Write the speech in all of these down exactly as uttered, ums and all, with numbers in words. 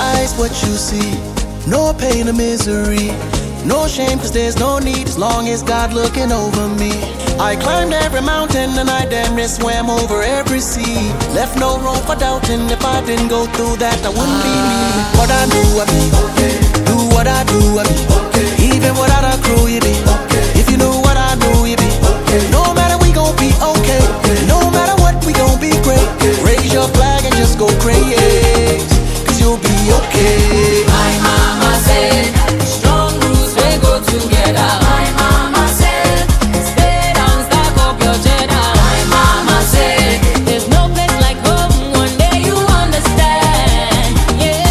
eyes what you see. No pain or misery, no shame cause there's no need, as long as God looking over me. I climbed every mountain and I damn near swam over every sea. Left no room for doubting, if I didn't go through that I wouldn't be me. What I do I be okay, do what I do I be okay. Even without a crew you be okay. If you knew what I knew you be okay. No matter we gon' be okay, no matter what we gon' be great. Raise your flag and just go crazy, cause you'll be okay. My mama said, strong roots they go together. My mama said, stay down, stack up your cheddar. My mama said, there's no place like home, one day you understand. Yeah.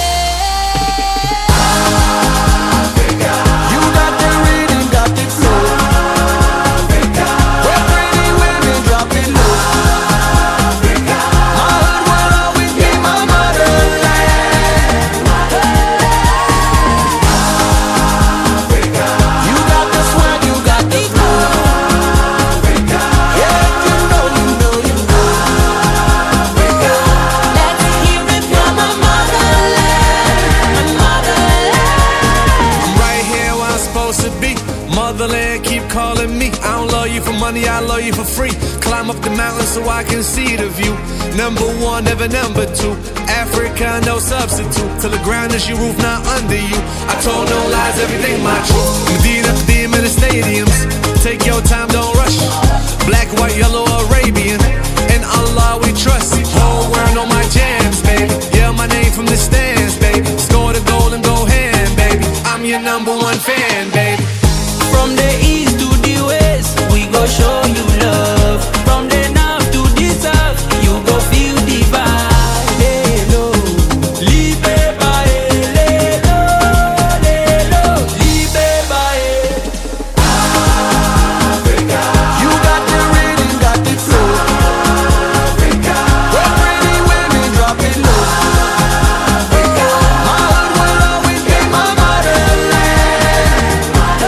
Africa, you got the rhythm, got the flow. Africa, where pretty women drop it low. Africa, my hood will always be my motherland. Africa, you got the swag, you got the flow. Africa, yeah, you know, you know, you know. Africa, Let's hear it from my motherland, my motherland. I'm right here where I'm supposed to be. Motherland, keep calling me. I don't love you for money, I love you for free. Climb up the mountain so I can see the view. Number one, never number two. Africa, no substitute. Till the ground is your roof, not under you. I told no lies, everything my truth. Medina, Qadim in the stadiums. Take your time, don't rush. Black, white, yellow, Arabian. In Allah we trust. Whole world on my jams, baby. Yeah, my name from the stands, baby. Score the goal and go hand, baby. I'm your number one fan, baby. From the east to the west, we go show you love. From the north to the south, you go feel the vibe. Lelo, libe bae, lelo, lelo, libe bae. Africa, you got the rhythm, got the flow. Africa, where pretty women drop it low. Africa, my hood will always be my motherland.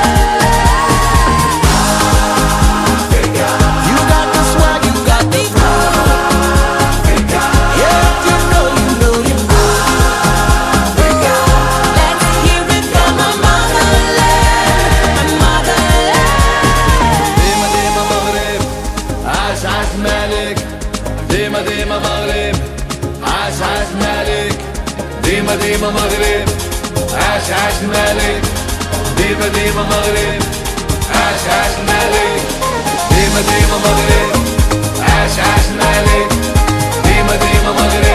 Africa, you got the swag, you got the flow. Africa, yeah, you know, you know, you know. Africa, Let's hear it from my motherland, my motherland. ديما ديما مغرب عاش عاش مالك ديما ديما مغرب عاش عاش مالك ديما ديما مغرب عاش عاش مالك ديما ديما مغرب عاش عاش مالك ديما ديما مغرب عاش عاش مالك ديما ديما مغرب